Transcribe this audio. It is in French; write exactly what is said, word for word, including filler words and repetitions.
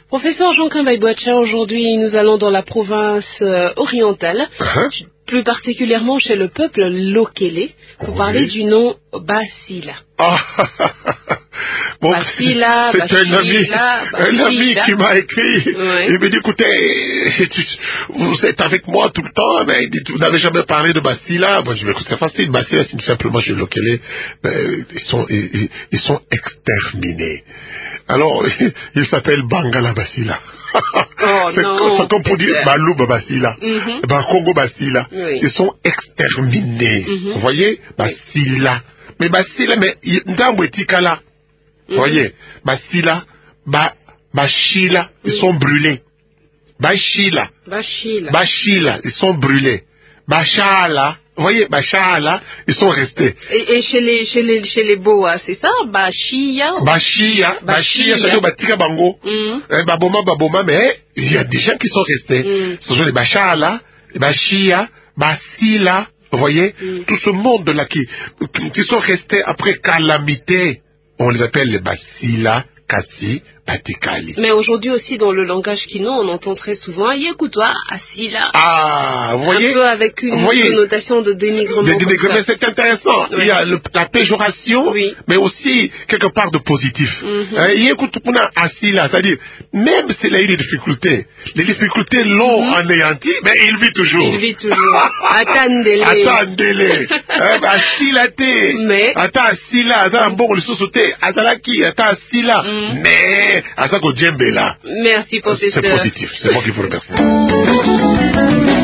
Professeur Jean-Kimbaï Boacha, aujourd'hui nous allons dans la province euh, orientale, uh-huh. plus particulièrement chez le peuple Lokele, pour oui. parler du nom Basila. Ah. Bon, Basila, c'est Basila, un ami, Basila. un ami qui m'a écrit. Oui. Il me dit, écoutez, vous êtes avec moi tout le temps, mais il dit, vous n'avez jamais parlé de Basila. Bon, je vais, c'est facile. Basila, c'est simplement chez Lokele. Ils sont, ils, ils sont exterminés. Alors, il s'appelle Bangala Basila. Oh, c'est non, comme pour dire Balouba Basila, mm-hmm. Bakongo Basila. Oui. Ils sont exterminés. Mm-hmm. Vous voyez, Basila. Oui. Mais Basila, mais Ndambo Etikala. Vous mm-hmm. voyez, Basila, ba, Bashila, ils mm-hmm. sont brûlés. Bashila, Bashila, Bashila, ils sont brûlés. Bashala, vous voyez, Bashala, ils sont restés. Et, et chez les chez les chez les Boas, c'est ça, Bashia. Bashia, Bashia, ça veut dire Batika Bango. Mm. Baboma, Baboma, mais il y a des gens qui sont restés. Mm. Ce sont les Bashala, les Bashia, Basila, vous voyez, mm. tout ce monde-là qui, qui sont restés après calamité. On les appelle les Basila, Kassi, Batikali. Mais aujourd'hui aussi, dans le langage kino, on entend très souvent Yécoute-toi, Asila. Ah, vous voyez. Un peu avec une voyez, connotation de dénigrement. De dénigrement, c'est intéressant. Oui. Il y a le, la péjoration, oui. mais aussi quelque part de positif. Yécoute-toi, mm-hmm. euh, Asila, c'est-à-dire, même s'il a eu des difficultés, les difficultés l'ont mm-hmm. anéanti, mais il vit toujours. Il vit toujours. Attendez-les. Attendez-les. Asila te. Mais. Attends, Asila, attends, un bon, le sous-sauté. Azalaki, attends, Asila. Mais. Merci, professeur. C'est positif, c'est moi qui vous remercie.